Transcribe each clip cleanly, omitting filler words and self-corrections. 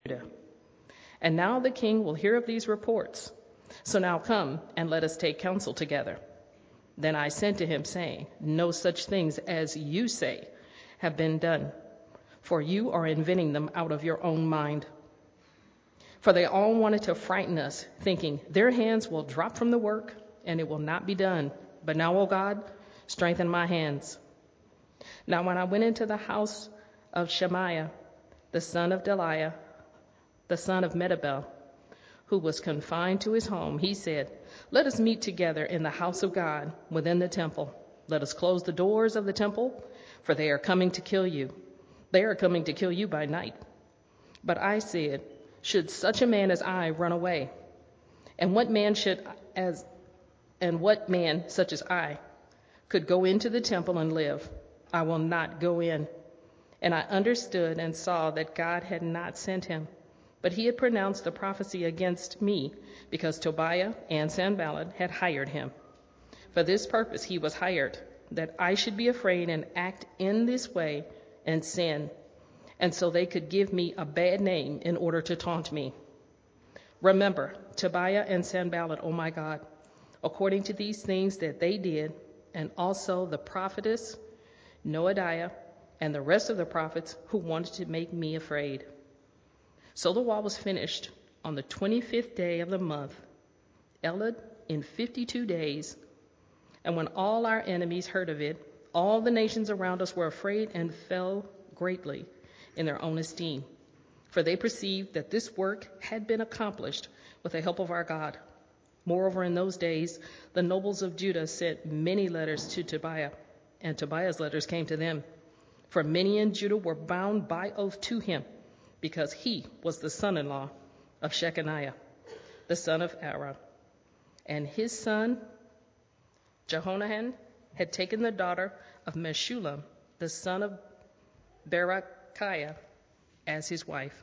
Judah. And now the king will hear of these reports. So now come and let us take counsel together. Then I sent to him, saying, no such things as you say have been done, for you are inventing them out of your own mind. For they all wanted to frighten us, thinking their hands will drop from the work and it will not be done. But now, O God, strengthen my hands. Now when I went into the house of Shemaiah, the son of Delaiah, the son of Mehetabel, who was confined to his home, he said, let us meet together in the house of God within the temple. Let us close the doors of the temple, for they are coming to kill you. They are coming to kill you by night. But I said, should such a man as I run away? And what man such as I could go into the temple and live? I will not go in. And I understood and saw that God had not sent him, but he had pronounced the prophecy against me, because Tobiah and Sanballat had hired him. For this purpose he was hired, that I should be afraid and act in this way and sin, and so they could give me a bad name in order to taunt me. Remember Tobiah and Sanballat, O my God, according to these things that they did, and also the prophetess Noadiah and the rest of the prophets who wanted to make me afraid. So the wall was finished on the 25th day of the month, Elul, in 52 days. And when all our enemies heard of it, all the nations around us were afraid and fell greatly in their own esteem. For they perceived that this work had been accomplished with the help of our God. Moreover, in those days, the nobles of Judah sent many letters to Tobiah, and Tobiah's letters came to them. For many in Judah were bound by oath to him, because he was the son-in-law of Shechaniah, the son of Aaron. And his son, Jehohanan, had taken the daughter of Meshullam, the son of Berechiah, as his wife.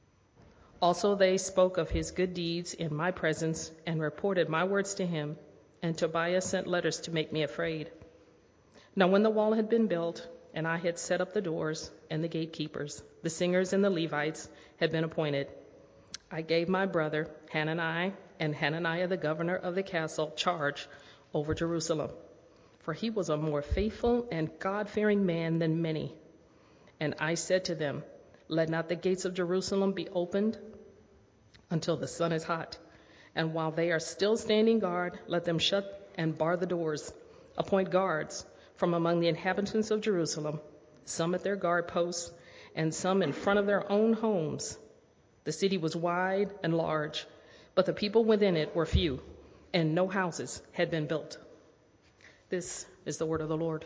Also they spoke of his good deeds in my presence and reported my words to him, and Tobiah sent letters to make me afraid. Now when the wall had been built, and I had set up the doors and the gatekeepers, the singers and the Levites had been appointed, I gave my brother Hanani and Hananiah, the governor of the castle, charge over Jerusalem. For he was a more faithful and God-fearing man than many. And I said to them, let not the gates of Jerusalem be opened until the sun is hot. And while they are still standing guard, let them shut and bar the doors. Appoint guards from among the inhabitants of Jerusalem, some at their guard posts, and some in front of their own homes. The city was wide and large, but the people within it were few, and no houses had been built. This is the word of the Lord.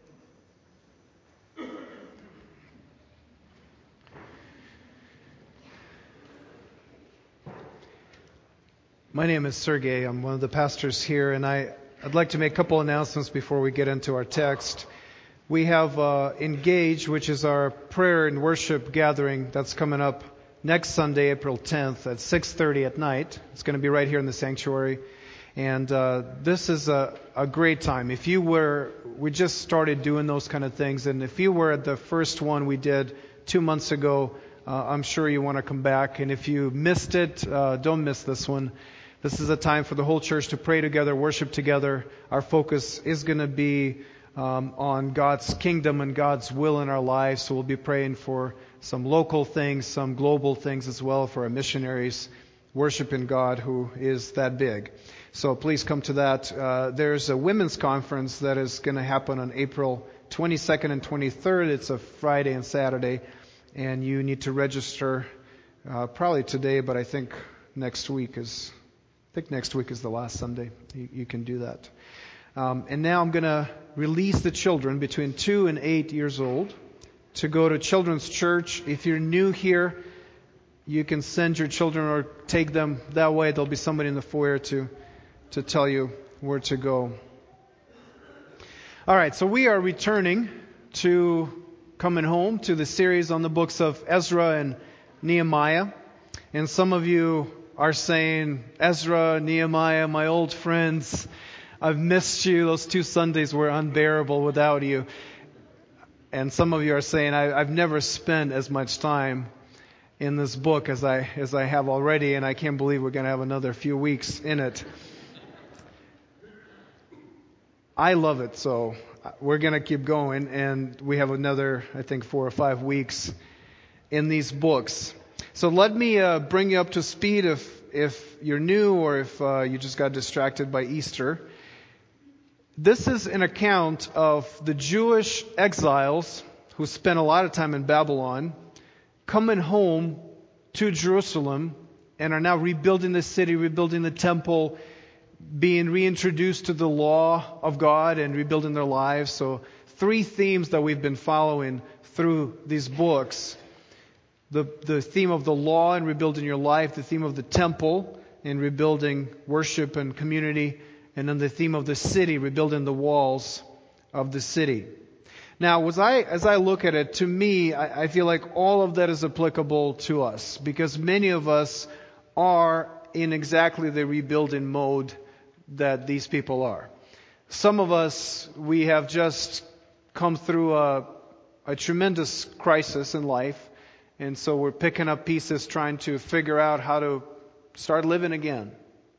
My name is Sergey. I'm one of the pastors here, and I'd like to make a couple announcements before we get into our text. We have Engage, which is our prayer and worship gathering that's coming up next Sunday, April 10th at 6:30 at night. It's going to be right here in the sanctuary. And this is a great time. We just started doing those kind of things, and if you were at the first one we did 2 months ago, I'm sure you want to come back. And if you missed it, don't miss this one. This is a time for the whole church to pray together, worship together. Our focus is going to be on God's kingdom and God's will in our lives. So we'll be praying for some local things, some global things as well, for our missionaries, worshiping God who is that big. So please come to that. There's a women's conference that is going to happen on April 22nd and 23rd. It's a Friday and Saturday, and you need to register probably today, but I think next week is the last Sunday. You can do that. And now I'm going to release the children between 2 and 8 years old to go to children's church. If you're new here, you can send your children or take them that way. There'll be somebody in the foyer to tell you where to go. All right, so we are returning to coming home to the series on the books of Ezra and Nehemiah. And some of you are saying, Ezra, Nehemiah, my old friends, I've missed you. Those 2 Sundays were unbearable without you. And some of you are saying, I've never spent as much time in this book as I have already, and I can't believe we're going to have another few weeks in it. I love it, so we're going to keep going, and we have another, I think, 4 or 5 weeks in these books. So let me bring you up to speed if you're new or if you just got distracted by Easter. This is an account of the Jewish exiles who spent a lot of time in Babylon, coming home to Jerusalem and are now rebuilding the city, rebuilding the temple, being reintroduced to the law of God and rebuilding their lives. So 3 themes that we've been following through these books. The theme of the law and rebuilding your life, the theme of the temple and rebuilding worship and community, and then the theme of the city, rebuilding the walls of the city. Now, as I look at it, to me, I feel like all of that is applicable to us, because many of us are in exactly the rebuilding mode that these people are. Some of us, we have just come through a tremendous crisis in life, and so we're picking up pieces, trying to figure out how to start living again.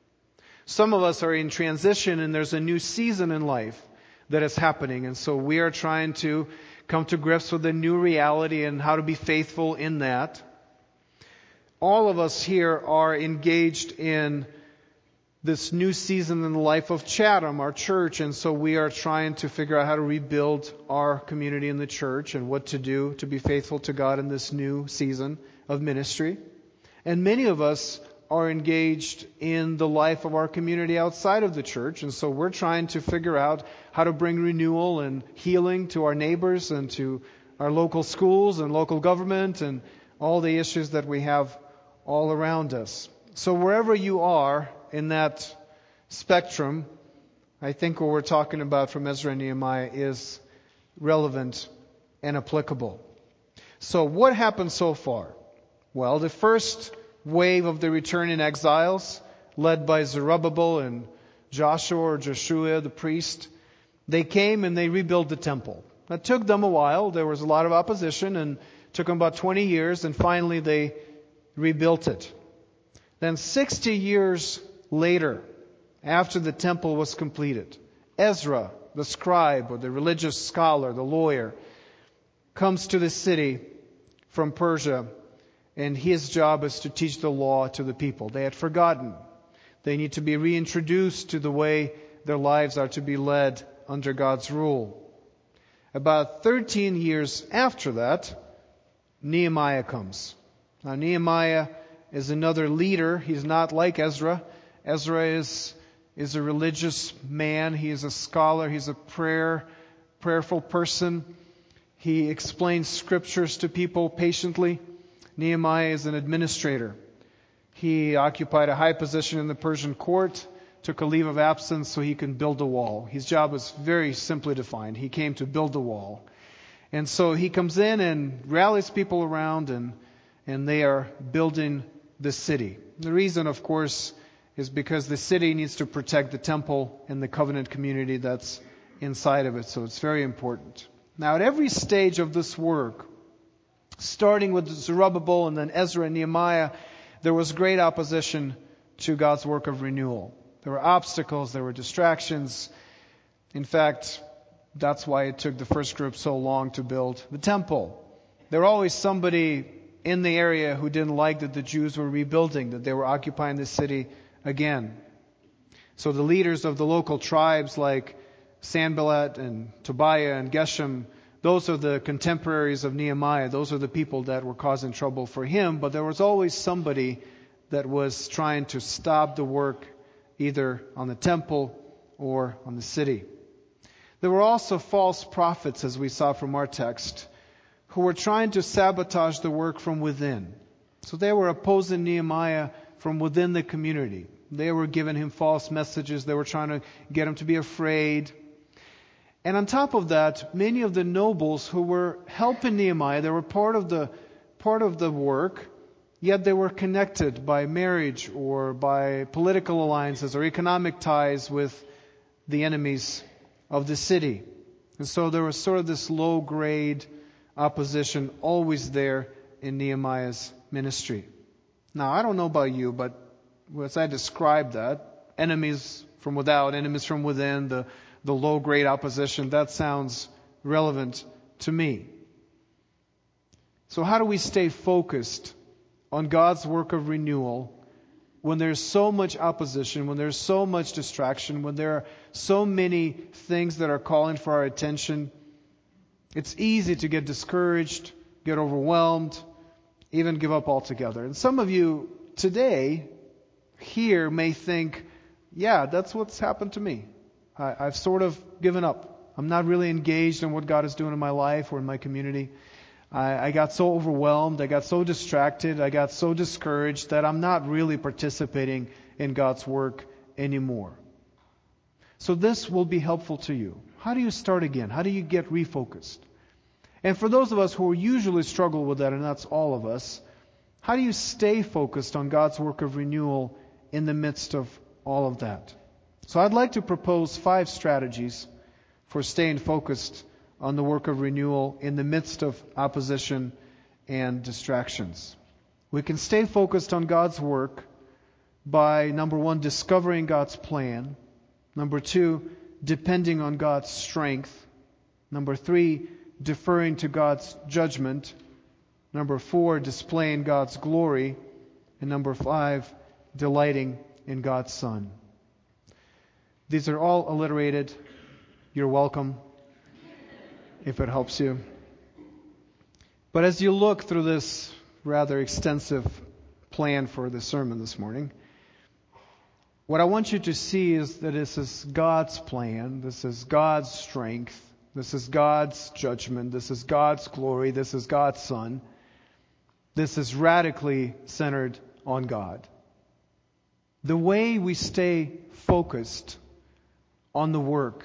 Some of us are in transition, and there's a new season in life that is happening, and so we are trying to come to grips with the new reality and how to be faithful in that. All of us here are engaged in this new season in the life of Chatham, our church, and so we are trying to figure out how to rebuild our community in the church and what to do to be faithful to God in this new season of ministry. And many of us are engaged in the life of our community outside of the church, and so we're trying to figure out how to bring renewal and healing to our neighbors and to our local schools and local government and all the issues that we have all around us. So wherever you are in that spectrum, I think what we're talking about from Ezra and Nehemiah is relevant and applicable. So what happened so far? Well, the first wave of the returning exiles, led by Zerubbabel and Joshua the priest, they came and they rebuilt the temple. That took them a while. There was a lot of opposition, and it took them about 20 years, and finally they rebuilt it. Then 60 years later, after the temple was completed, Ezra, the scribe or the religious scholar, the lawyer, comes to the city from Persia, and his job is to teach the law to the people. They had forgotten. They need to be reintroduced to the way their lives are to be led under God's rule. About 13 years after that, Nehemiah comes. Now, Nehemiah is another leader. He's not like Ezra. Ezra is a religious man. He is a scholar. He's a prayerful person. He explains scriptures to people patiently. Nehemiah is an administrator. He occupied a high position in the Persian court, took a leave of absence so he can build a wall. His job was very simply defined. He came to build the wall. And so he comes in and rallies people around, and they are building the city. The reason, of course, is because the city needs to protect the temple and the covenant community that's inside of it. So it's very important. Now, at every stage of this work, starting with Zerubbabel and then Ezra and Nehemiah, there was great opposition to God's work of renewal. There were obstacles, there were distractions. In fact, that's why it took the first group so long to build the temple. There was always somebody in the area who didn't like that the Jews were rebuilding, that they were occupying the city again. So the leaders of the local tribes like Sanballat and Tobiah and Geshem, those are the contemporaries of Nehemiah. Those are the people that were causing trouble for him. But there was always somebody that was trying to stop the work either on the temple or on the city. There were also false prophets, as we saw from our text, who were trying to sabotage the work from within. So they were opposing Nehemiah from within the community. They were giving him false messages. They were trying to get him to be afraid. And on top of that, many of the nobles who were helping Nehemiah, they were part of the work, yet they were connected by marriage or by political alliances or economic ties with the enemies of the city. And so there was sort of this low-grade opposition always there in Nehemiah's ministry. Now, I don't know about you, but as I describe that, enemies from without, enemies from within, the low-grade opposition, that sounds relevant to me. So how do we stay focused on God's work of renewal when there's so much opposition, when there's so much distraction, when there are so many things that are calling for our attention? It's easy to get discouraged, get overwhelmed, even give up altogether. And some of you today here may think, yeah, that's what's happened to me. I've sort of given up. I'm not really engaged in what God is doing in my life or in my community. I got so overwhelmed, I got so distracted, I got so discouraged that I'm not really participating in God's work anymore. So this will be helpful to you. How do you start again? How do you get refocused? And for those of us who usually struggle with that, and that's all of us, how do you stay focused on God's work of renewal in the midst of all of that? So I'd like to propose 5 strategies for staying focused on the work of renewal in the midst of opposition and distractions. We can stay focused on God's work by, number 1, discovering God's plan. Number 2, depending on God's strength. Number 3, deferring to God's judgment. Number 4, displaying God's glory. And number 5, delighting in God's Son. These are all alliterated. You're welcome, if it helps you. But as you look through this rather extensive plan for the sermon this morning, what I want you to see is that this is God's plan, this is God's strength, this is God's judgment, this is God's glory, this is God's Son. This is radically centered on God. The way we stay focused on the work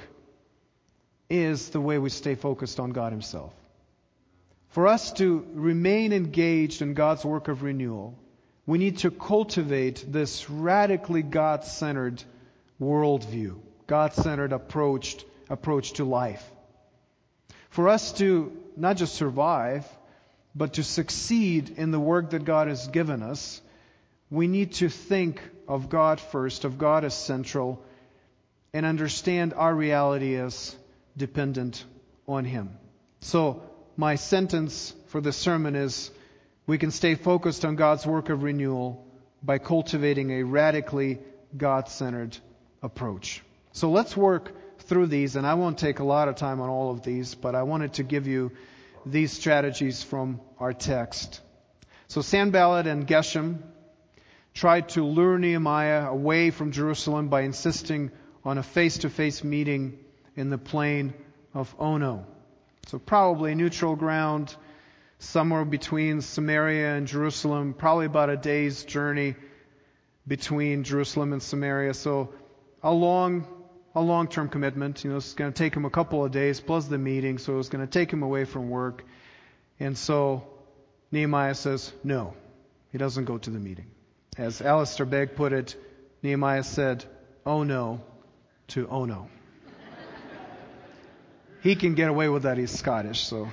is the way we stay focused on God Himself. For us to remain engaged in God's work of renewal, we need to cultivate this radically God-centered worldview, God-centered approach to life. For us to not just survive, but to succeed in the work that God has given us, we need to think of God first, of God as central, and understand our reality as dependent on Him. So, my sentence for this sermon is, we can stay focused on God's work of renewal by cultivating a radically God-centered approach. So let's work through these, and I won't take a lot of time on all of these, but I wanted to give you these strategies from our text. So Sanballat and Geshem tried to lure Nehemiah away from Jerusalem by insisting on a face-to-face meeting in the plain of Ono. So probably neutral ground, somewhere between Samaria and Jerusalem, probably about a day's journey between Jerusalem and Samaria. So a long-term commitment. It's going to take him a couple of days plus the meeting, so it's going to take him away from work. And so Nehemiah says no. He doesn't go to the meeting. As Alistair Begg put it, Nehemiah said, "Oh no," to "oh no." He can get away with that. He's Scottish, so.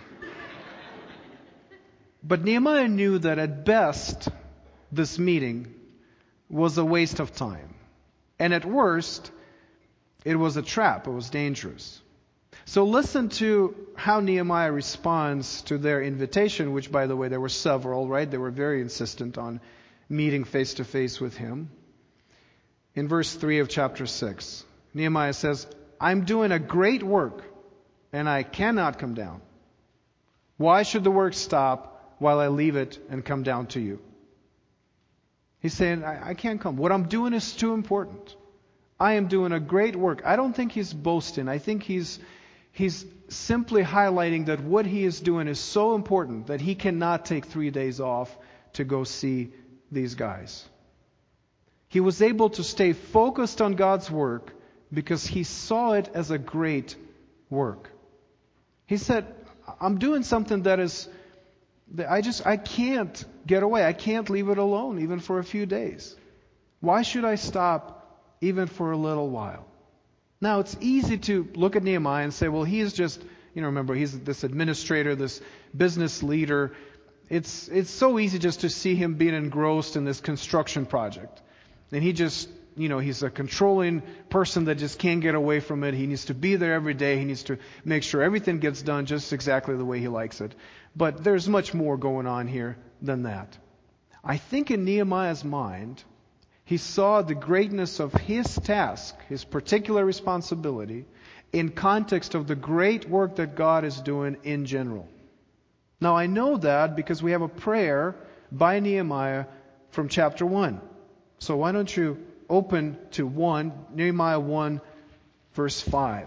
But Nehemiah knew that at best, this meeting was a waste of time. And at worst, it was a trap. It was dangerous. So listen to how Nehemiah responds to their invitation, which, by the way, there were several, right? They were very insistent on meeting face to face with him. In verse 3 of chapter 6, Nehemiah says, "I'm doing a great work, and I cannot come down. Why should the work stop while I leave it and come down to you?" He's saying, I can't come. What I'm doing is too important. I am doing a great work. I don't think he's boasting. I think he's simply highlighting that what he is doing is so important that he cannot take 3 days off to go see these guys. He was able to stay focused on God's work because he saw it as a great work. He said, I'm doing something that I can't get away. I can't leave it alone even for a few days. Why should I stop even for a little while? Now, it's easy to look at Nehemiah and say, well, he is just, remember, he's this administrator, this business leader, It's so easy just to see him being engrossed in this construction project. And he just, he's a controlling person that just can't get away from it. He needs to be there every day. He needs to make sure everything gets done just exactly the way he likes it. But there's much more going on here than that. I think in Nehemiah's mind, he saw the greatness of his task, his particular responsibility, in context of the great work that God is doing in general. Now I know that because we have a prayer by Nehemiah from chapter 1. So why don't you open to Nehemiah 1, verse 5.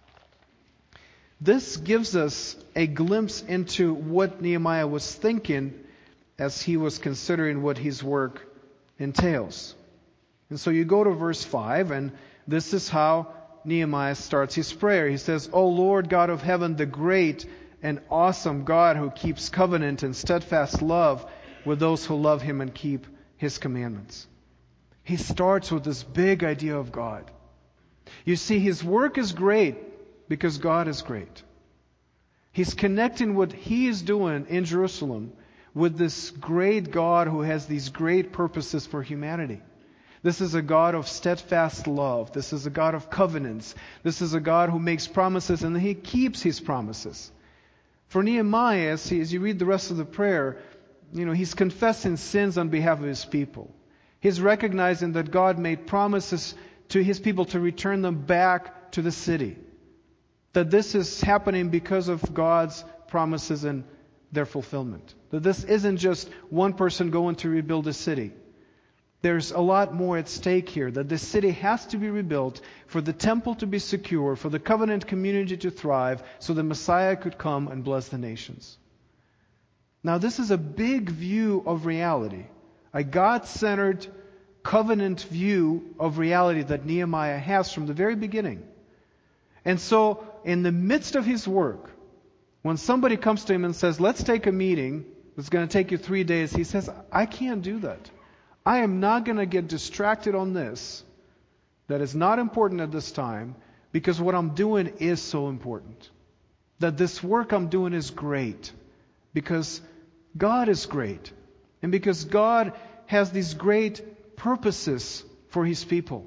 This gives us a glimpse into what Nehemiah was thinking as he was considering what his work entails. And so you go to verse 5, and this is how Nehemiah starts his prayer. He says, "O Lord God of heaven, the great and awesome God who keeps covenant and steadfast love with those who love Him and keep His commandments." He starts with this big idea of God. You see, his work is great because God is great. He's connecting what he is doing in Jerusalem with this great God who has these great purposes for humanity. This is a God of steadfast love. This is a God of covenants. This is a God who makes promises and He keeps His promises. For Nehemiah, as you read the rest of the prayer, he's confessing sins on behalf of his people. He's recognizing that God made promises to His people to return them back to the city. That this is happening because of God's promises and their fulfillment. That this isn't just one person going to rebuild a city. There's a lot more at stake here. That this city has to be rebuilt for the temple to be secure, for the covenant community to thrive, so the Messiah could come and bless the nations. Now this is a big view of reality. A God-centered, covenant view of reality that Nehemiah has from the very beginning. And so, in the midst of his work, when somebody comes to him and says, "Let's take a meeting that's going to take you 3 days," he says, "I can't do that. I am not going to get distracted on this. That is not important at this time, because what I'm doing is so important. That this work I'm doing is great, because God is great. And because God has these great purposes for His people."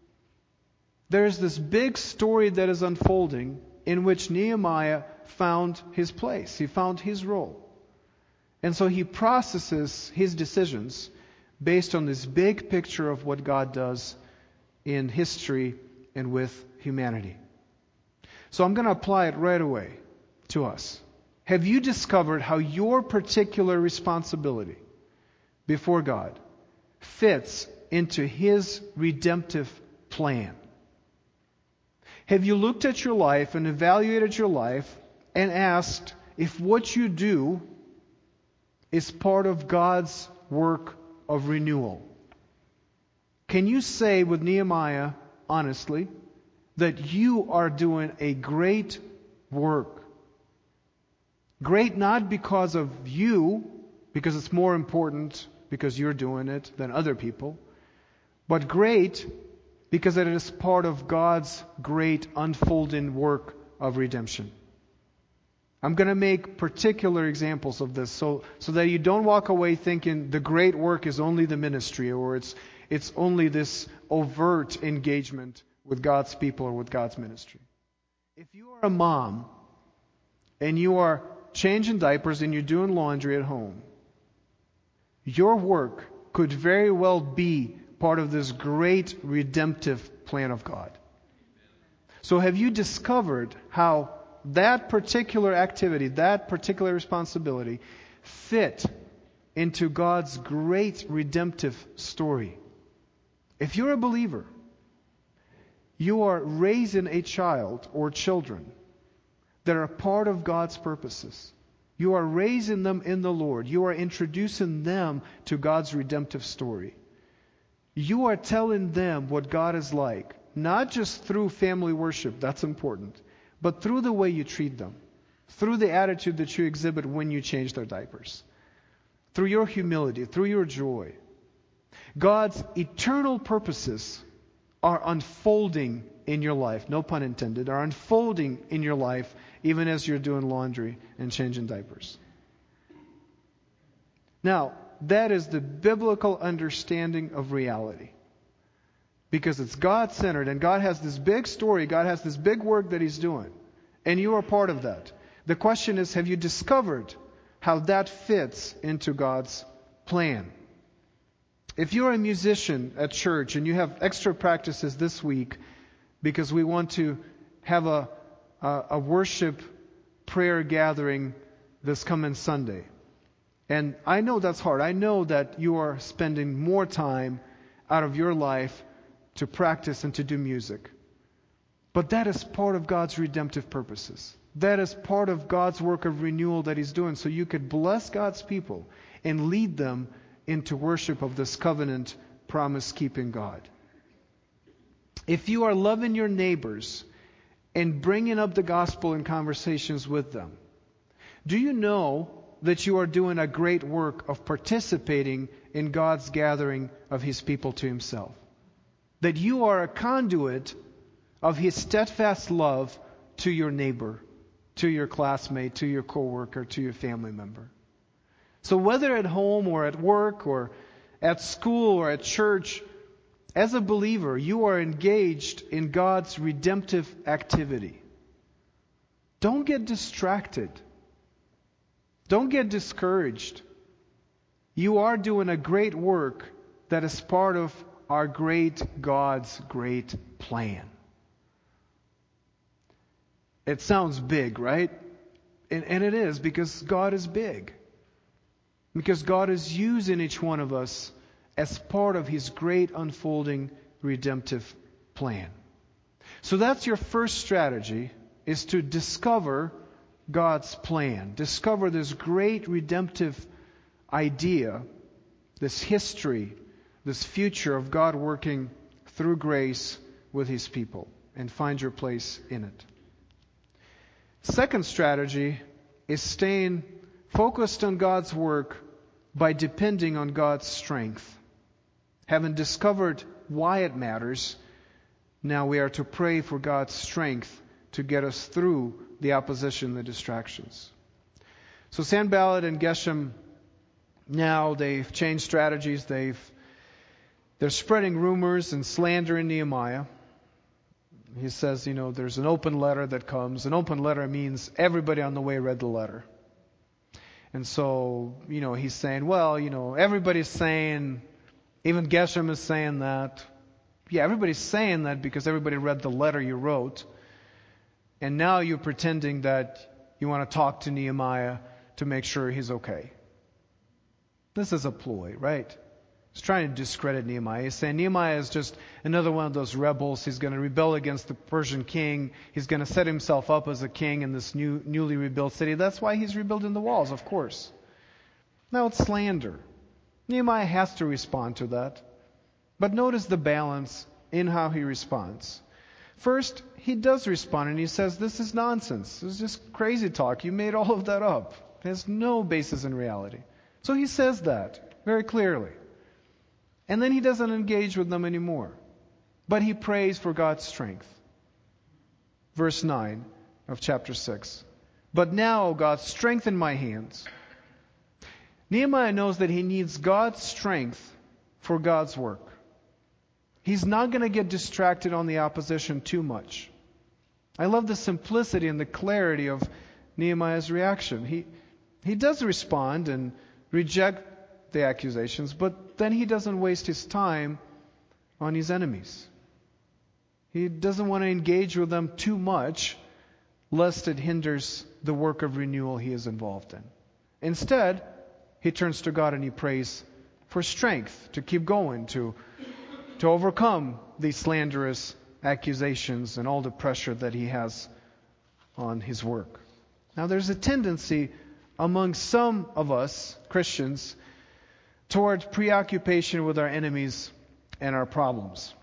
There is this big story that is unfolding in which Nehemiah found his place. He found his role. And so he processes his decisions based on this big picture of what God does in history and with humanity. So I'm going to apply it right away to us. Have you discovered how your particular responsibility before God fits into His redemptive plan? Have you looked at your life and evaluated your life and asked if what you do is part of God's work of renewal? Can you say with Nehemiah, honestly, that you are doing a great work? Great not because of you, because it's more important because you're doing it than other people, but great because it is part of God's great unfolding work of redemption. I'm going to make particular examples of this so that you don't walk away thinking the great work is only the ministry, or it's only this overt engagement with God's people or with God's ministry. If you are a mom and you are changing diapers and you're doing laundry at home, your work could very well be part of this great redemptive plan of God. So have you discovered how that particular activity, that particular responsibility fit into God's great redemptive story? If you're a believer, you are raising a child or children that are part of God's purposes. You are raising them in the Lord. You are introducing them to God's redemptive story. You are telling them what God is like, not just through family worship, that's important, but through the way you treat them, through the attitude that you exhibit when you change their diapers, through your humility, through your joy. God's eternal purposes are unfolding in your life, no pun intended, are unfolding in your life even as you're doing laundry and changing diapers. Now, that is the biblical understanding of reality. Because it's God-centered, and God has this big story, God has this big work that He's doing. And you are part of that. The question is, have you discovered how that fits into God's plan? If you're a musician at church and you have extra practices this week because we want to have a worship prayer gathering this coming Sunday. And I know that's hard. I know that you are spending more time out of your life to practice and to do music. But that is part of God's redemptive purposes. That is part of God's work of renewal that He's doing, so you could bless God's people and lead them into worship of this covenant promise-keeping God. If you are loving your neighbors and bringing up the gospel in conversations with them, do you know that you are doing a great work of participating in God's gathering of His people to Himself? That you are a conduit of His steadfast love to your neighbor, to your classmate, to your coworker, to your family member. So whether at home or at work or at school or at church, as a believer, you are engaged in God's redemptive activity. Don't get distracted. Don't get discouraged. You are doing a great work that is part of our great God's great plan. It sounds big, right? And it is, because God is big. Because God is using each one of us as part of His great unfolding redemptive plan. So that's your first strategy, is to discover God's plan. Discover this great redemptive idea, this history, this future of God working through grace with His people, and find your place in it. Second strategy is staying focused on God's work by depending on God's strength. Having discovered why it matters, now we are to pray for God's strength to get us through the opposition, the distractions. So Sanballat and Geshem, now they've changed strategies. They're spreading rumors and slander in Nehemiah. He says, there's an open letter that comes. An open letter means everybody on the way read the letter. And so, he's saying, everybody's saying, even Geshem is saying that. Yeah, everybody's saying that because everybody read the letter you wrote. And now you're pretending that you want to talk to Nehemiah to make sure he's okay. This is a ploy, right? He's trying to discredit Nehemiah. He's saying Nehemiah is just another one of those rebels. He's going to rebel against the Persian king. He's going to set himself up as a king in this newly rebuilt city. That's why he's rebuilding the walls, of course. Now it's slander. Nehemiah has to respond to that. But notice the balance in how he responds. First, he does respond and he says, this is nonsense. This is just crazy talk. You made all of that up. It has no basis in reality. So he says that very clearly. And then he doesn't engage with them anymore. But he prays for God's strength. Verse 9 of chapter 6. But now, O God, strengthen my hands. Nehemiah knows that he needs God's strength for God's work. He's not going to get distracted on the opposition too much. I love the simplicity and the clarity of Nehemiah's reaction. He does respond and reject the accusations, but then he doesn't waste his time on his enemies. He doesn't want to engage with them too much, lest it hinders the work of renewal he is involved in. Instead, he turns to God and he prays for strength to keep going, to overcome these slanderous accusations and all the pressure that he has on his work. Now, there's a tendency among some of us, Christians, toward preoccupation with our enemies and our problems.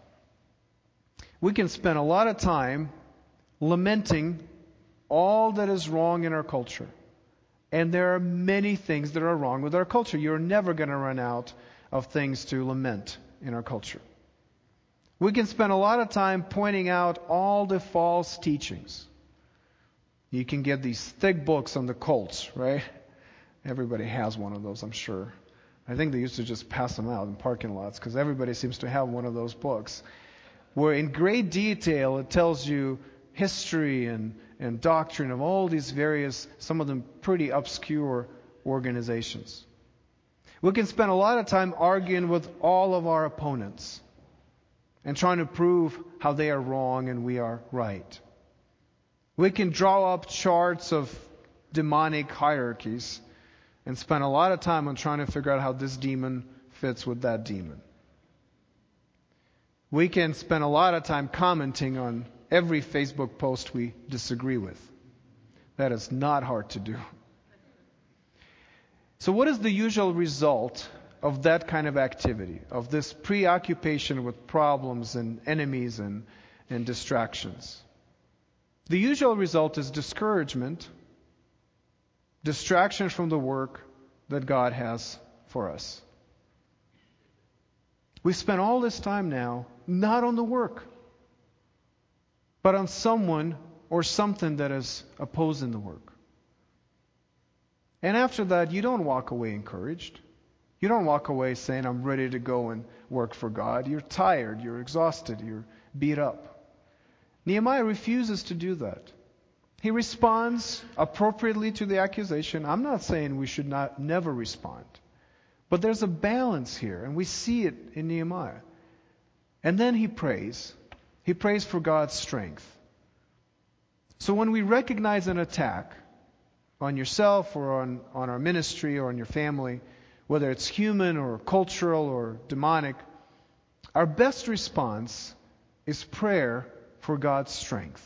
We can spend a lot of time lamenting all that is wrong in our culture. And there are many things that are wrong with our culture. You're never going to run out of things to lament in our culture. We can spend a lot of time pointing out all the false teachings. You can get these thick books on the cults, right? Everybody has one of those, I'm sure. I think they used to just pass them out in parking lots because everybody seems to have one of those books, where in great detail it tells you history and doctrine of all these various, some of them pretty obscure organizations. We can spend a lot of time arguing with all of our opponents and trying to prove how they are wrong and we are right. We can draw up charts of demonic hierarchies and spend a lot of time on trying to figure out how this demon fits with that demon. We can spend a lot of time commenting on every Facebook post we disagree with. That is not hard to do. So what is the usual result of that kind of activity, of this preoccupation with problems and enemies and distractions? The usual result is discouragement, distraction from the work that God has for us. We spend all this time now not on the work, but on someone or something that is opposing the work. And after that, you don't walk away encouraged. You don't walk away saying, I'm ready to go and work for God. You're tired, you're exhausted, you're beat up. Nehemiah refuses to do that. He responds appropriately to the accusation. I'm not saying we should never respond. But there's a balance here, and we see it in Nehemiah. And then he prays. He prays for God's strength. So when we recognize an attack on yourself or on our ministry or on your family, whether it's human or cultural or demonic, our best response is prayer for God's strength.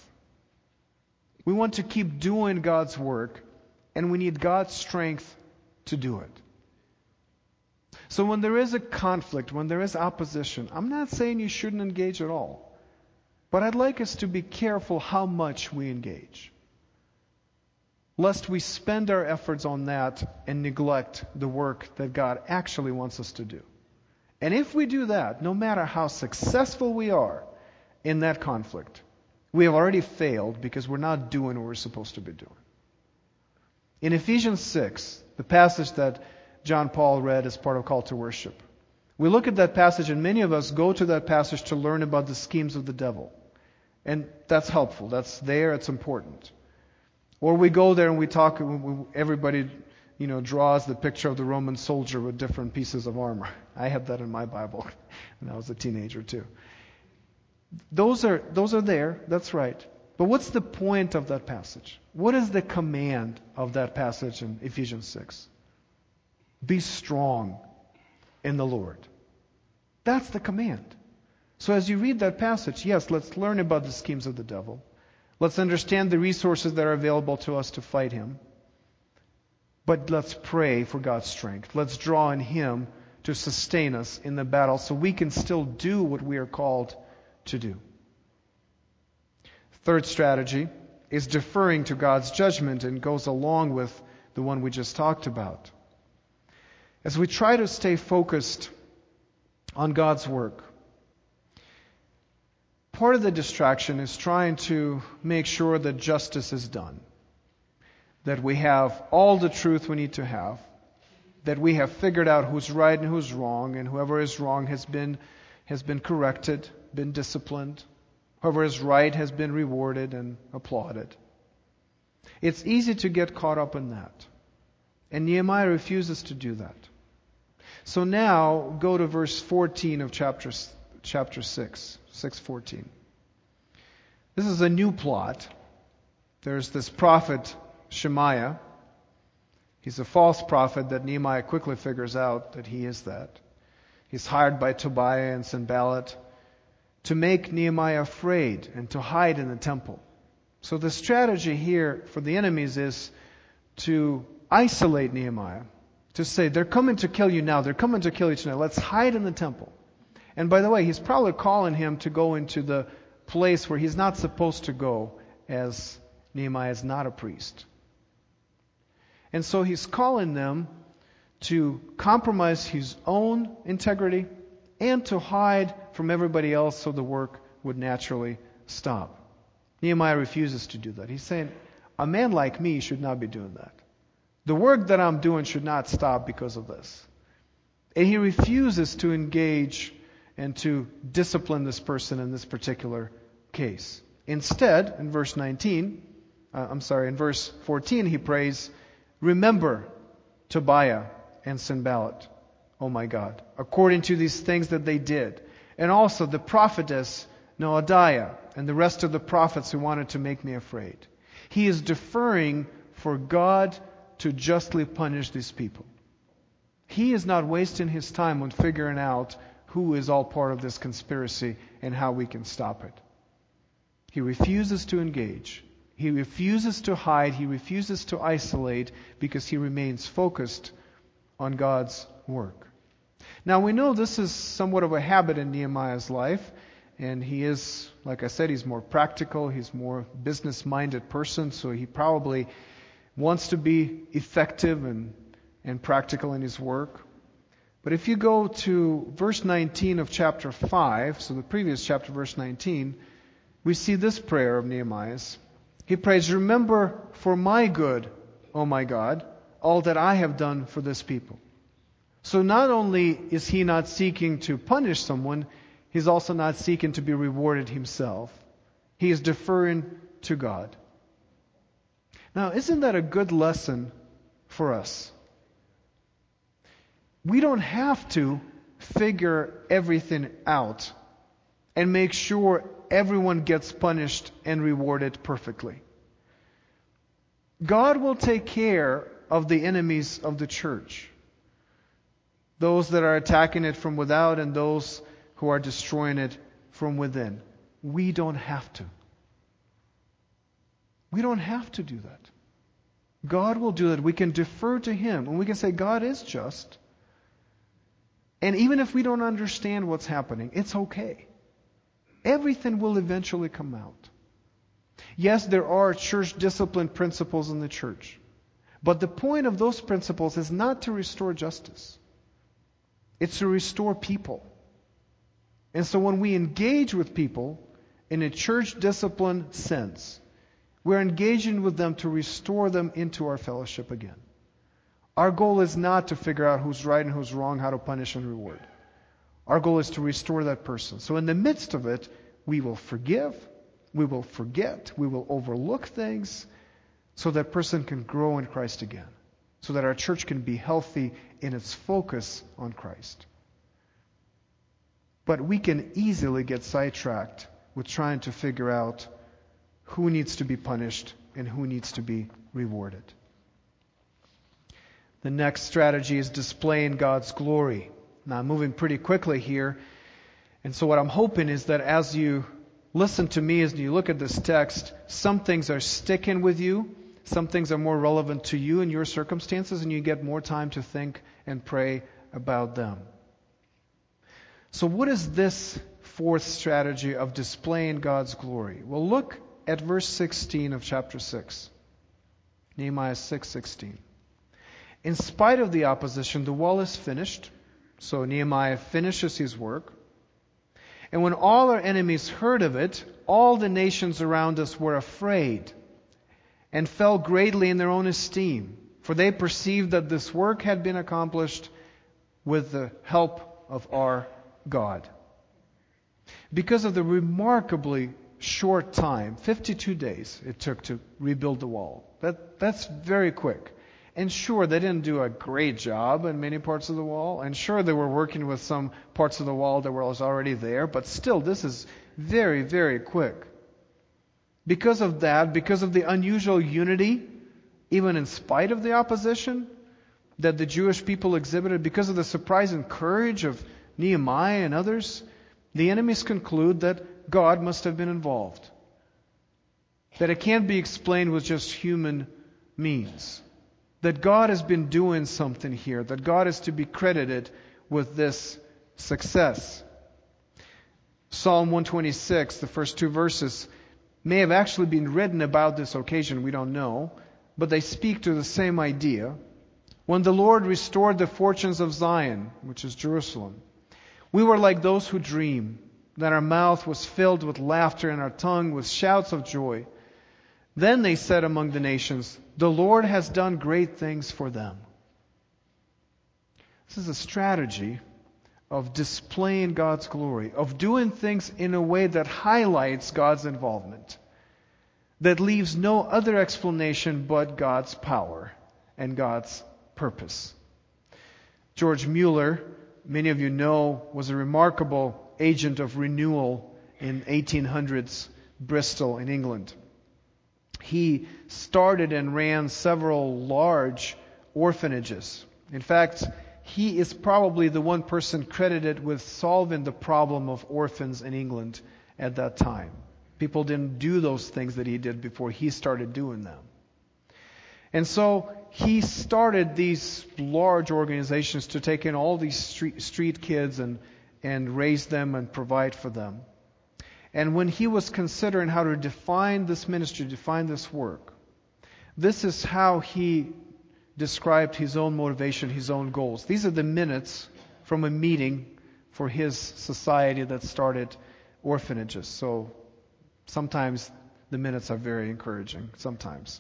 We want to keep doing God's work, and we need God's strength to do it. So when there is a conflict, when there is opposition, I'm not saying you shouldn't engage at all. But I'd like us to be careful how much we engage, lest we spend our efforts on that and neglect the work that God actually wants us to do. And if we do that, no matter how successful we are in that conflict, we have already failed because we're not doing what we're supposed to be doing. In Ephesians 6, the passage that John Paul read as part of Call to Worship, we look at that passage, and many of us go to that passage to learn about the schemes of the devil. And that's helpful. That's there. It's important. Or we go there and we talk, everybody, draws the picture of the Roman soldier with different pieces of armor. I had that in my Bible when I was a teenager too. Those are there. That's right. But what's the point of that passage? What is the command of that passage in Ephesians 6? Be strong in the Lord. That's the command. So as you read that passage, yes, let's learn about the schemes of the devil. Let's understand the resources that are available to us to fight him. But let's pray for God's strength. Let's draw on Him to sustain us in the battle so we can still do what we are called to do. Third strategy is deferring to God's judgment and goes along with the one we just talked about. As we try to stay focused on God's work, part of the distraction is trying to make sure that justice is done, that we have all the truth we need to have, that we have figured out who's right and who's wrong, and whoever is wrong has been corrected, been disciplined. Whoever is right has been rewarded and applauded. It's easy to get caught up in that. And Nehemiah refuses to do that. So now go to verse 14 of chapter 6, 6:14. This is a new plot. There's this prophet Shemaiah. He's a false prophet that Nehemiah quickly figures out that he is that. He's hired by Tobiah and Sanballat to make Nehemiah afraid and to hide in the temple. So the strategy here for the enemies is to isolate Nehemiah, to say, they're coming to kill you now, they're coming to kill you tonight, let's hide in the temple. And by the way, he's probably calling him to go into the place where he's not supposed to go, as Nehemiah is not a priest. And so he's calling them to compromise his own integrity and to hide from everybody else so the work would naturally stop. Nehemiah refuses to do that. He's saying, a man like me should not be doing that. The work that I'm doing should not stop because of this. And he refuses to engage and to discipline this person in this particular case. Instead, in verse 14, he prays, "Remember Tobiah and Sanballat, oh my God, according to these things that they did, and also the prophetess Noadiah and the rest of the prophets who wanted to make me afraid." He is deferring for God to justly punish these people. He is not wasting his time on figuring out who is all part of this conspiracy and how we can stop it. He refuses to engage. He refuses to hide. He refuses to isolate because he remains focused on God's work. Now we know this is somewhat of a habit in Nehemiah's life, and he is, like I said, he's more practical, he's more business-minded person, so he probably wants to be effective and practical in his work. But if you go to verse 19 of chapter 5, so the previous chapter, verse 19, we see this prayer of Nehemiah's. He prays, "Remember for my good, O my God, all that I have done for this people." So not only is he not seeking to punish someone, he's also not seeking to be rewarded himself. He is deferring to God. Now, isn't that a good lesson for us? We don't have to figure everything out and make sure everyone gets punished and rewarded perfectly. God will take care of the enemies of the church, those that are attacking it from without and those who are destroying it from within. We don't have to. We don't have to do that. God will do that. We can defer to Him, and we can say, God is just. And even if we don't understand what's happening, it's okay. Everything will eventually come out. Yes, there are church discipline principles in the church. But the point of those principles is not to restore justice. It's to restore people. And so when we engage with people in a church discipline sense, we're engaging with them to restore them into our fellowship again. Our goal is not to figure out who's right and who's wrong, how to punish and reward. Our goal is to restore that person. So in the midst of it, we will forgive, we will forget, we will overlook things so that person can grow in Christ again. So that our church can be healthy in its focus on Christ. But we can easily get sidetracked with trying to figure out who needs to be punished and who needs to be rewarded. The next strategy is displaying God's glory. Now, I'm moving pretty quickly here. And so what I'm hoping is that as you listen to me, as you look at this text, some things are sticking with you. Some things are more relevant to you and your circumstances, and you get more time to think and pray about them. So what is this fourth strategy of displaying God's glory? Well, look at verse 16 of chapter 6. Nehemiah 6:16. In spite of the opposition, the wall is finished. So Nehemiah finishes his work. And when all our enemies heard of it, all the nations around us were afraid and fell greatly in their own esteem, for they perceived that this work had been accomplished with the help of our God. Because of the remarkably short time, 52 days it took to rebuild the wall. That's very quick. And sure, they didn't do a great job in many parts of the wall. And sure, they were working with some parts of the wall that was already there. But still, this is very, very quick. Because of that, because of the unusual unity, even in spite of the opposition that the Jewish people exhibited, because of the surprising courage of Nehemiah and others, the enemies conclude that God must have been involved. That it can't be explained with just human means. That God has been doing something here. That God is to be credited with this success. Psalm 126, the first two verses, may have actually been written about this occasion. We don't know. But they speak to the same idea. When the Lord restored the fortunes of Zion, which is Jerusalem, we were like those who dream. That our mouth was filled with laughter and our tongue with shouts of joy. Then they said among the nations, the Lord has done great things for them. This is a strategy of displaying God's glory, of doing things in a way that highlights God's involvement, that leaves no other explanation but God's power and God's purpose. George Mueller, many of you know, was a remarkable agent of renewal in 1800s Bristol in England. He started and ran several large orphanages. In fact, he is probably the one person credited with solving the problem of orphans in England at that time. People didn't do those things that he did before he started doing them. And so he started these large organizations to take in all these street kids and raise them and provide for them. And when he was considering how to define this ministry, define this work, this is how he described his own motivation, his own goals. These are the minutes from a meeting for his society that started orphanages. So sometimes the minutes are very encouraging, sometimes.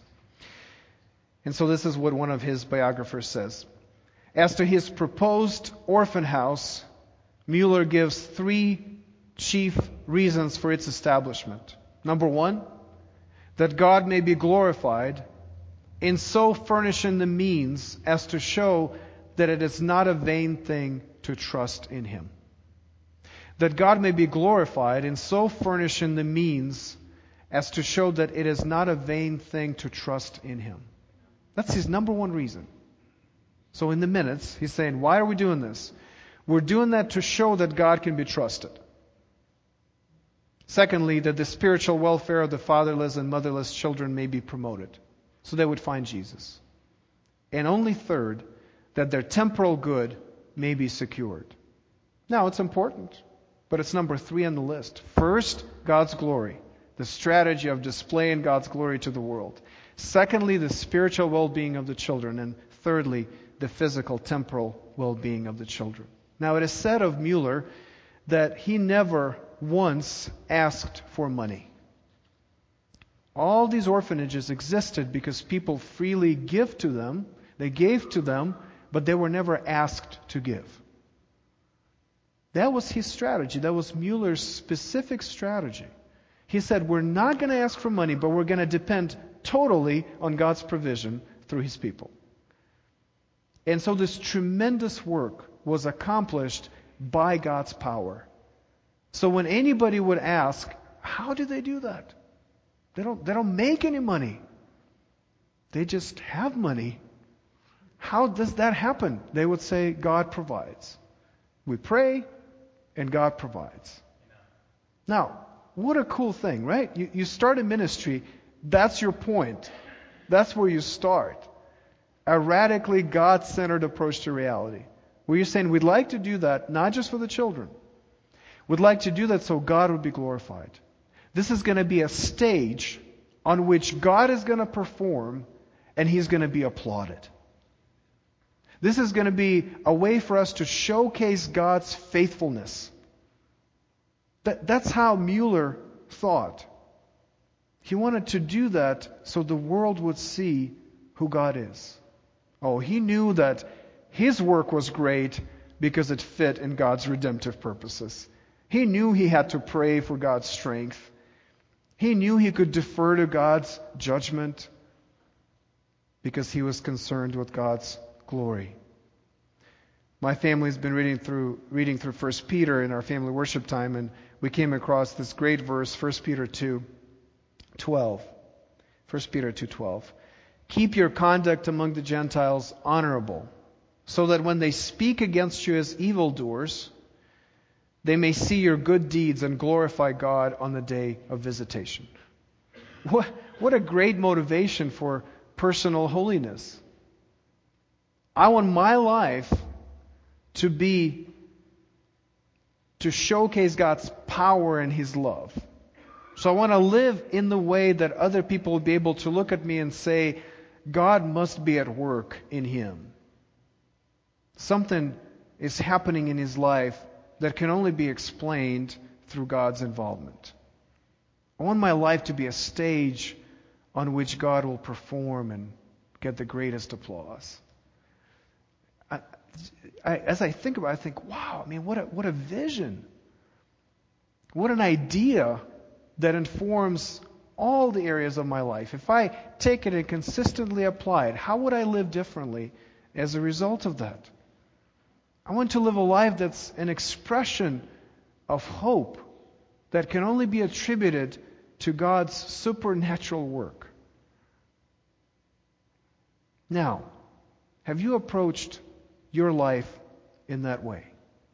And so this is what one of his biographers says. As to his proposed orphan house, Mueller gives 3 chief reasons for its establishment. Number 1, that God may be glorified in so furnishing the means as to show that it is not a vain thing to trust in Him. That God may be glorified in so furnishing the means as to show that it is not a vain thing to trust in Him. That's his number 1 reason. So in the minutes, he's saying, why are we doing this? We're doing that to show that God can be trusted. Secondly, that the spiritual welfare of the fatherless and motherless children may be promoted, so they would find Jesus. And only third, that their temporal good may be secured. Now, it's important, but it's number 3 on the list. First, God's glory, the strategy of displaying God's glory to the world. Secondly, the spiritual well-being of the children. And thirdly, the physical, temporal well-being of the children. Now, it is said of Mueller that he never once asked for money. All these orphanages existed because people freely give to them. They gave to them, but they were never asked to give. That was his strategy. That was Mueller's specific strategy. He said, we're not going to ask for money, but we're going to depend totally on God's provision through His people. And so this tremendous work was accomplished by God's power. So when anybody would ask, how do they do that? They don't make any money. They just have money. How does that happen? They would say, God provides. We pray, and God provides. Now, what a cool thing, right? You start a ministry, that's your point. That's where you start. A radically God-centered approach to reality. Where you're saying, we'd like to do that, not just for the children. We'd like to do that so God would be glorified. This is going to be a stage on which God is going to perform, and He's going to be applauded. This is going to be a way for us to showcase God's faithfulness. That's how Mueller thought. He wanted to do that so the world would see who God is. Oh, he knew that his work was great because it fit in God's redemptive purposes. He knew he had to pray for God's strength. He knew he could defer to God's judgment because he was concerned with God's glory. My family's been reading through 1 Peter in our family worship time, and we came across this great verse, 1 Peter 2:12. 1 Peter 2:12. Keep your conduct among the Gentiles honorable, so that when they speak against you as evildoers, they may see your good deeds and glorify God on the day of visitation. What a great motivation for personal holiness. I want my life to showcase God's power and His love. So I want to live in the way that other people will be able to look at me and say, God must be at work in him. Something is happening in his life that can only be explained through God's involvement. I want my life to be a stage on which God will perform and get the greatest applause. as I think about it, I think, wow, I mean, what a vision. What an idea that informs all the areas of my life. If I take it and consistently apply it, how would I live differently as a result of that? I want to live a life that's an expression of hope that can only be attributed to God's supernatural work. Now, have you approached your life in that way?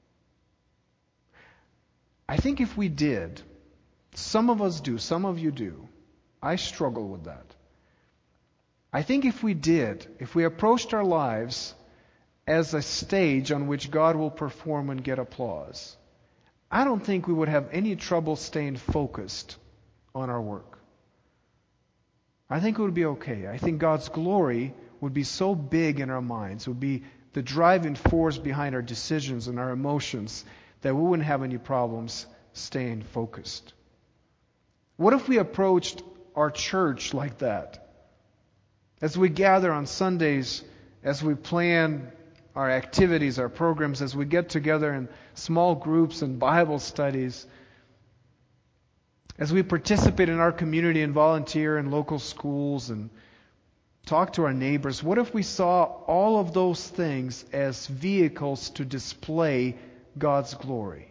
I think if we did, some of us do, some of you do. I struggle with that. I think if we did, if we approached our lives as a stage on which God will perform and get applause, I don't think we would have any trouble staying focused on our work. I think it would be okay. I think God's glory would be so big in our minds, would be the driving force behind our decisions and our emotions, that we wouldn't have any problems staying focused. What if we approached our church like that? As we gather on Sundays, as we plan our activities, our programs, as we get together in small groups and Bible studies, as we participate in our community and volunteer in local schools and talk to our neighbors, what if we saw all of those things as vehicles to display God's glory?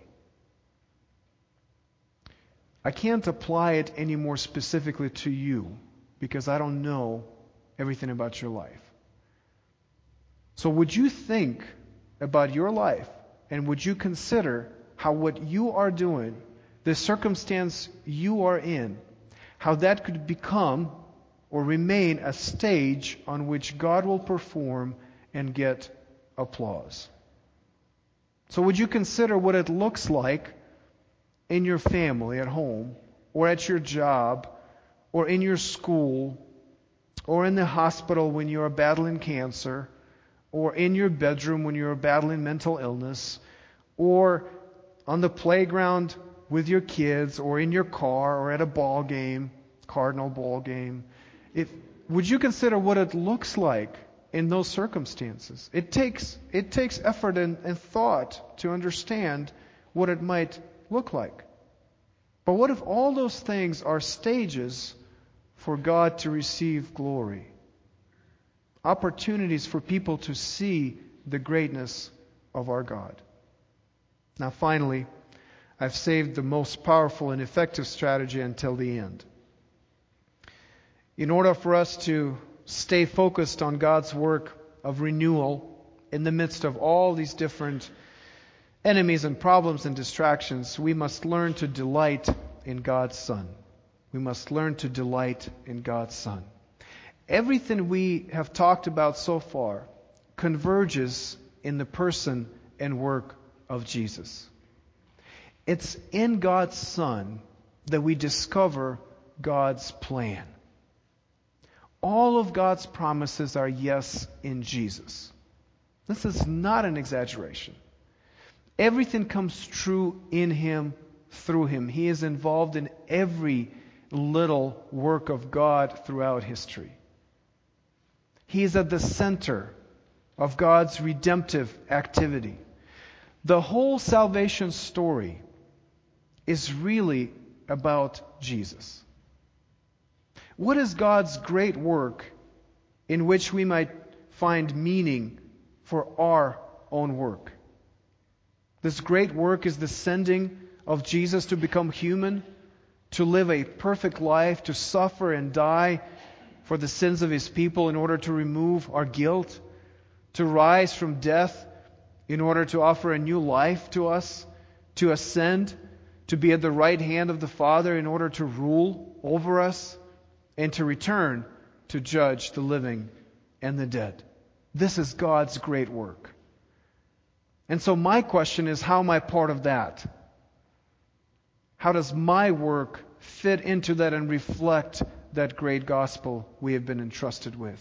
I can't apply it any more specifically to you because I don't know everything about your life. So would you think about your life and would you consider how what you are doing, the circumstance you are in, how that could become or remain a stage on which God will perform and get applause? So would you consider what it looks like in your family at home, or at your job, or in your school, or in the hospital when you are battling cancer, or in your bedroom when you are battling mental illness, or on the playground with your kids, or in your car, or at a ball game, Cardinal ball game? Would you consider what it looks like in those circumstances? It takes effort and thought to understand what it might look like. But what if all those things are stages for God to receive glory? Opportunities for people to see the greatness of our God. Now finally, I've saved the most powerful and effective strategy until the end. In order for us to stay focused on God's work of renewal in the midst of all these different enemies and problems and distractions, we must learn to delight in God's Son. We must learn to delight in God's Son. Everything we have talked about so far converges in the person and work of Jesus. It's in God's Son that we discover God's plan. All of God's promises are yes in Jesus. This is not an exaggeration. Everything comes true in Him, through Him. He is involved in every little work of God throughout history. He is at the center of God's redemptive activity. The whole salvation story is really about Jesus. What is God's great work in which we might find meaning for our own work? This great work is the sending of Jesus to become human, to live a perfect life, to suffer and die for the sins of His people in order to remove our guilt, to rise from death in order to offer a new life to us, to ascend, to be at the right hand of the Father in order to rule over us, and to return to judge the living and the dead. This is God's great work. And so my question is, how am I part of that? How does my work fit into that and reflect that great gospel we have been entrusted with?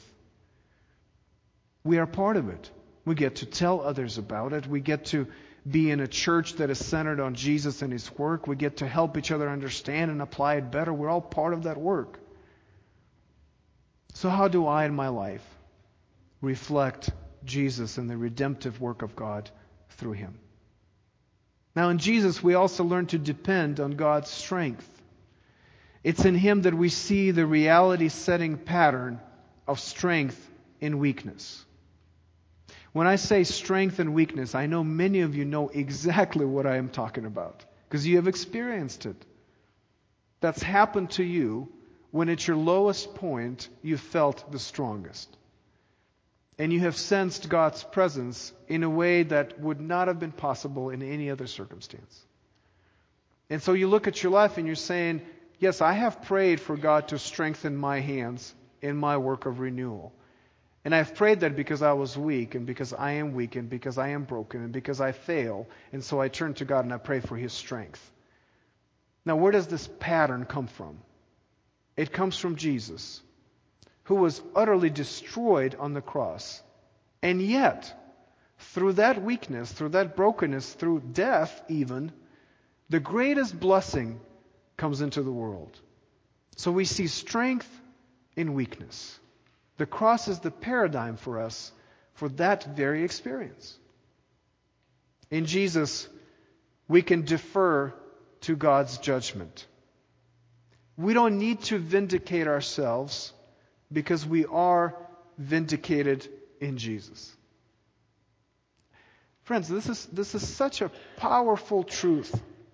We are part of it. We get to tell others about it. We get to be in a church that is centered on Jesus and His work. We get to help each other understand and apply it better. We're all part of that work. So how do I in my life reflect Jesus and the redemptive work of God through Him. Now in Jesus, we also learn to depend on God's strength. It's in Him that we see the reality-setting pattern of strength in weakness. When I say strength and weakness, I know many of you know exactly what I am talking about because you have experienced it. That's happened to you when at your lowest point you felt the strongest. And you have sensed God's presence in a way that would not have been possible in any other circumstance. And so you look at your life and you're saying, yes, I have prayed for God to strengthen my hands in my work of renewal. And I've prayed that because I was weak and because I am weak and because I am broken and because I fail. And so I turn to God and I pray for His strength. Now, where does this pattern come from? It comes from Jesus, who was utterly destroyed on the cross. And yet, through that weakness, through that brokenness, through death even, the greatest blessing comes into the world. So we see strength in weakness. The cross is the paradigm for us for that very experience. In Jesus, we can defer to God's judgment. We don't need to vindicate ourselves because we are vindicated in Jesus. Friends, this is such a powerful truth.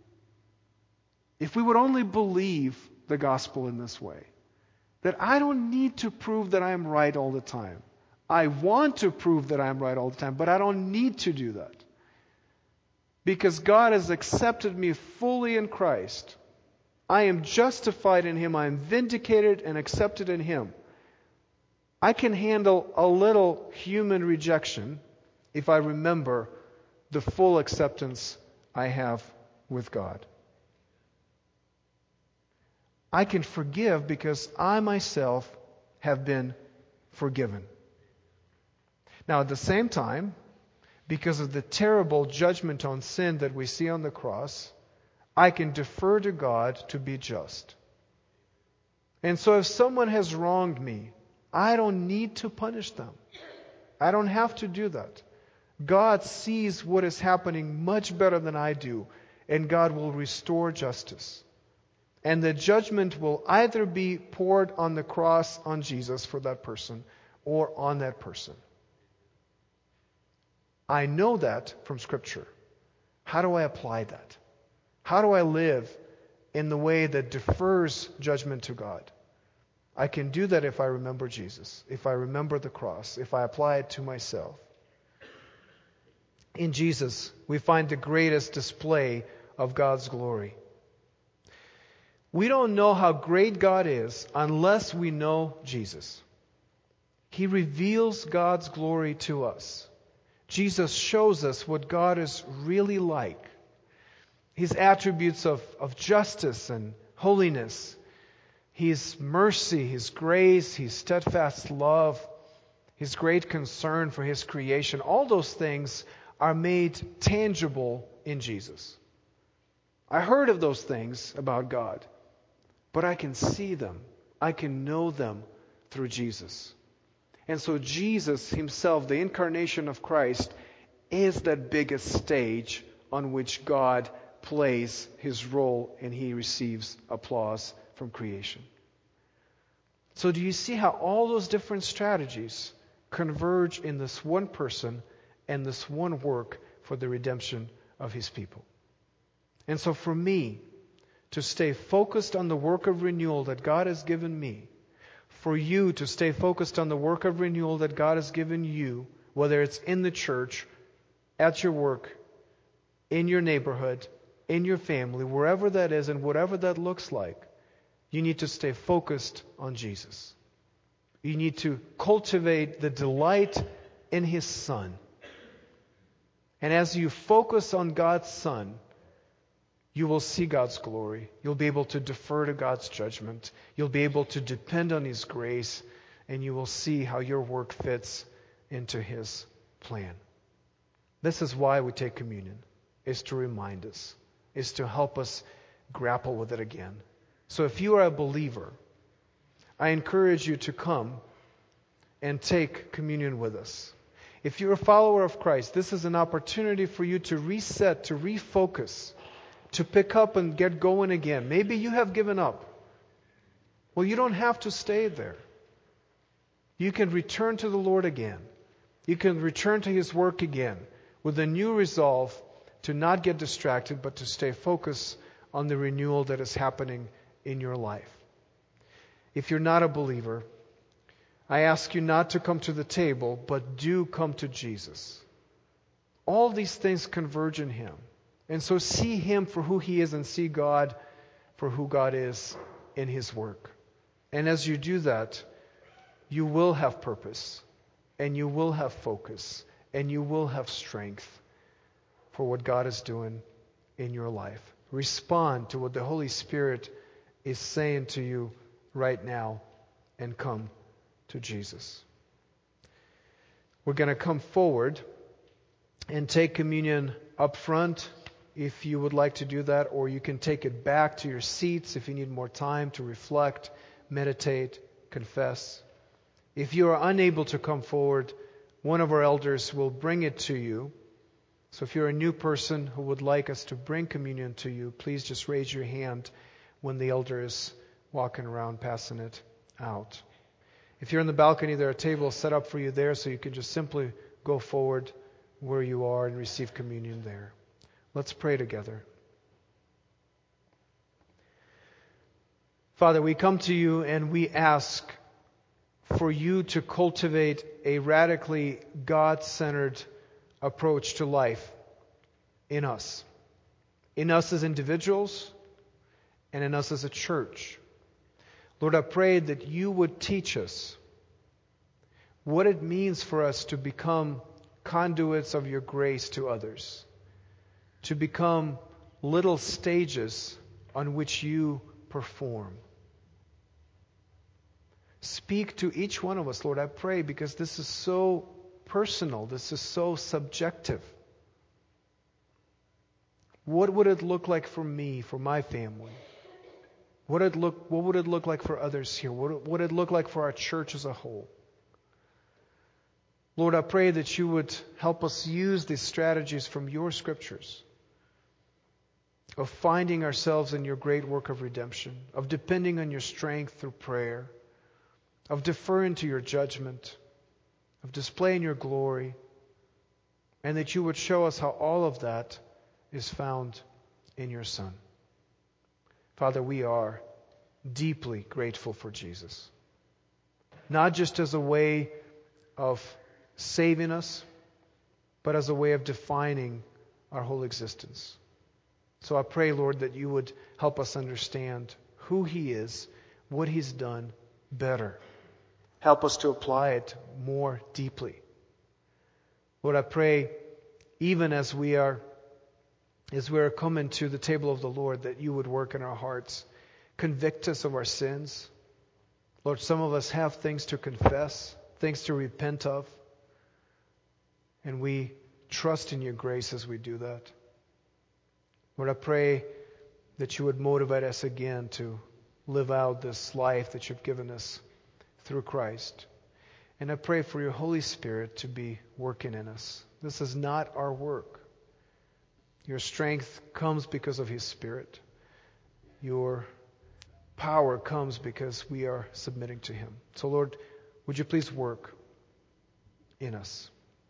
If we would only believe the gospel in this way, that I don't need to prove that I am right all the time. I want to prove that I am right all the time, but I don't need to do that. Because God has accepted me fully in Christ. I am justified in Him. I am vindicated and accepted in Him. I can handle a little human rejection if I remember the full acceptance I have with God. I can forgive because I myself have been forgiven. Now, at the same time, because of the terrible judgment on sin that we see on the cross, I can defer to God to be just. And so if someone has wronged me, I don't need to punish them. I don't have to do that. God sees what is happening much better than I do, and God will restore justice. And the judgment will either be poured on the cross on Jesus for that person or on that person. I know that from Scripture. How do I apply that? How do I live in the way that defers judgment to God? I can do that if I remember Jesus, if I remember the cross, if I apply it to myself. In Jesus, we find the greatest display of God's glory. We don't know how great God is unless we know Jesus. He reveals God's glory to us. Jesus shows us what God is really like. His attributes of justice and holiness, His mercy, His grace, His steadfast love, His great concern for His creation, all those things are made tangible in Jesus. I heard of those things about God, but I can see them. I can know them through Jesus. And so Jesus Himself, the incarnation of Christ, is that biggest stage on which God plays His role and He receives applause from creation. So do you see how all those different strategies converge in this one person and this one work for the redemption of His people? And so for me, to stay focused on the work of renewal that God has given me, for you to stay focused on the work of renewal that God has given you, whether it's in the church, at your work, in your neighborhood, in your family, wherever that is and whatever that looks like, you need to stay focused on Jesus. You need to cultivate the delight in His Son. And as you focus on God's Son, you will see God's glory. You'll be able to defer to God's judgment. You'll be able to depend on His grace, and you will see how your work fits into His plan. This is why we take communion, is to remind us, is to help us grapple with it again. So if you are a believer, I encourage you to come and take communion with us. If you're a follower of Christ, this is an opportunity for you to reset, to refocus, to pick up and get going again. Maybe you have given up. Well, you don't have to stay there. You can return to the Lord again. You can return to His work again with a new resolve to not get distracted, but to stay focused on the renewal that is happening in your life. If you're not a believer, I ask you not to come to the table, but do come to Jesus. All these things converge in Him. And so see Him for who He is and see God for who God is in His work. And as you do that, you will have purpose, and you will have focus, and you will have strength for what God is doing in your life. Respond to what the Holy Spirit is saying to you right now and come to Jesus. We're going to come forward and take communion up front if you would like to do that, or you can take it back to your seats if you need more time to reflect, meditate, confess. If you are unable to come forward, one of our elders will bring it to you. So if you're a new person who would like us to bring communion to you, please just raise your hand when the elder is walking around passing it out. If you're in the balcony, there are tables set up for you there, so you can just simply go forward where you are and receive communion there. Let's pray together. Father, we come to you and we ask for you to cultivate a radically God-centered approach to life in us as individuals and in us as a church. Lord, I pray that you would teach us what it means for us to become conduits of your grace to others, to become little stages on which you perform. Speak to each one of us, Lord, I pray, because this is so personal, this is so subjective. What would it look like for me, for my family? What would it look like for others here? What would it look like for our church as a whole? Lord, I pray that you would help us use these strategies from your scriptures of finding ourselves in your great work of redemption, of depending on your strength through prayer, of deferring to your judgment, of displaying your glory, and that you would show us how all of that is found in your Son. Father, we are deeply grateful for Jesus. Not just as a way of saving us, but as a way of defining our whole existence. So I pray, Lord, that you would help us understand who He is, what He's done better. Help us to apply it more deeply. Lord, I pray, even as we are coming to the table of the Lord, that you would work in our hearts. Convict us of our sins. Lord, some of us have things to confess, things to repent of. And we trust in your grace as we do that. Lord, I pray that you would motivate us again to live out this life that you've given us through Christ. And I pray for your Holy Spirit to be working in us. This is not our work. Your strength comes because of His Spirit. Your power comes because we are submitting to Him. So Lord, would you please work in us?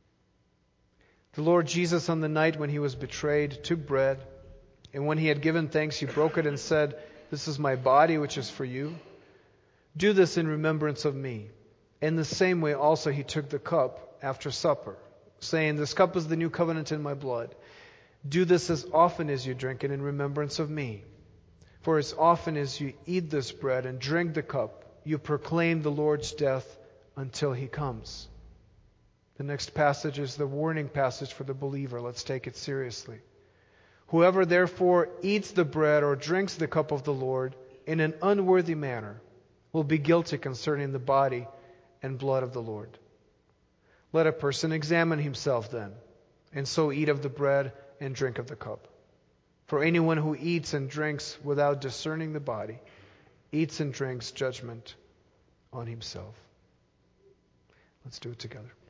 The Lord Jesus, on the night when He was betrayed, took bread, and when He had given thanks, He broke it and said, "This is my body, which is for you. Do this in remembrance of me." In the same way also He took the cup after supper, saying, "This cup is the new covenant in my blood. Do this as often as you drink it in remembrance of me. For as often as you eat this bread and drink the cup, you proclaim the Lord's death until He comes." The next passage is the warning passage for the believer. Let's take it seriously. "Whoever therefore eats the bread or drinks the cup of the Lord in an unworthy manner will be guilty concerning the body and blood of the Lord. Let a person examine himself then, and so eat of the bread and drink of the cup. For anyone who eats and drinks without discerning the body eats and drinks judgment on himself." Let's do it together.